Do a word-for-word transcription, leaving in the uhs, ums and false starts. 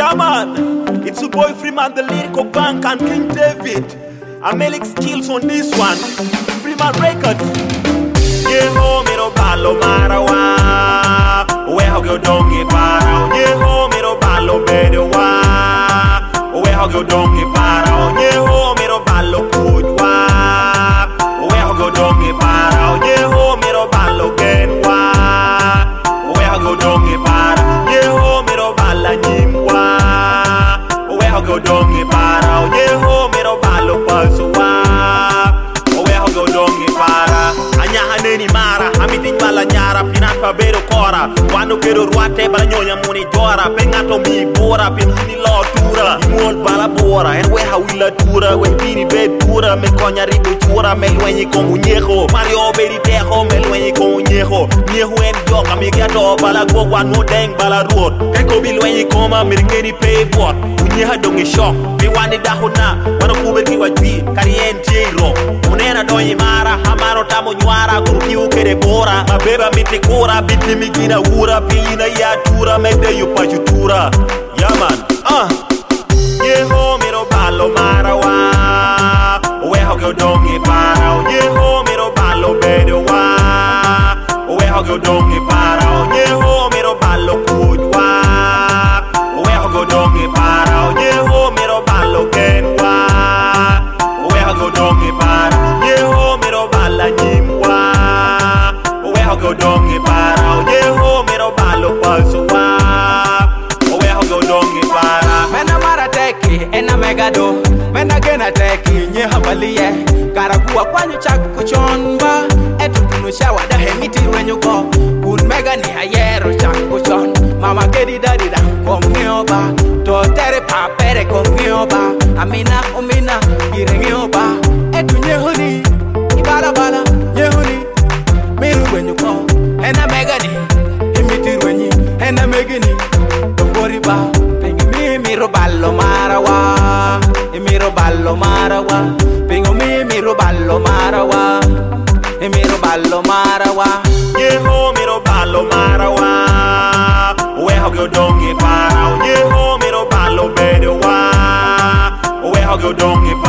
Yeah man, it's your boy Freeman, the lyrical bank, and King David. I'm Melik Skills on this one. Freeman Records. Yeho miro ballo marawa, weho go dongi para. Yeho miro ballo bedewa, weho go dongi para. Yeho miro ballo kujwa, weho go dongi para. Yeho miro ballo genwa, weho go dongi para. Yeho miro balla nyimwa, weho go dongi para. Yeho miro ballo paswa, weho go dongi para. Haneni mara, hamitin bala nyara, pinat pa bedo kora. Wano kedo ruate bala nyonya muni jora. Pengato mi bora, pinini lo tura. Imol bala bora, en weha wila tura. We bini bed tura, me konya rido chura. Me luenyi kongu nyeho, Mario bedi teho. Me luenyi kongu nyeho, nyeho en joka. Mi gato bala go wano deng bala road. Eko bi luenyi koma, miringeni pay bot. Unyeha dongi shock, mi wani daho na. Wano kuber ki wajbi, kari en jero. Unena donyi mara, hamaro tamo nyuara. Kurukiu kere bora, mabeba miti kura. Biti migina ura, pina ya tura. Mede yu pa chutura, yeah man. uh. Yeho miro ballo marawa, weho go dongi para. Yeho miro ballo bedewa, weho go dongi para. Yeho miro ballo kujwa, weho go dongi para. Yeho miro ballo genwa, weho go dongi para. Yeho miro balla nyimwa, weho go dongi para. Yeho miro ballo paswa, weho go dongi para. Mena mara teki ena megado, mena gena teki nye habaliye. Karagua kwanyu chaku chonba, etu kunu shawa da hemiti wenyu go. Kun mega ni hayero chaku chon, mama gedi daddy da komnioba. To tere papere komnioba, amina umina irengioba. Etu nyehuni, ibala bala nyehuni. Miru wenyu go, ena mega ni, hemiti wenyi, ena megini. Don't worry about. Miro ballo marawa, miro ballo marawa, pingo mi miro ballo marawa, miro ballo marawa. Yeho miro ballo marawa, weho go dongi para. Yeho miro ballo bedewa, weho go dongi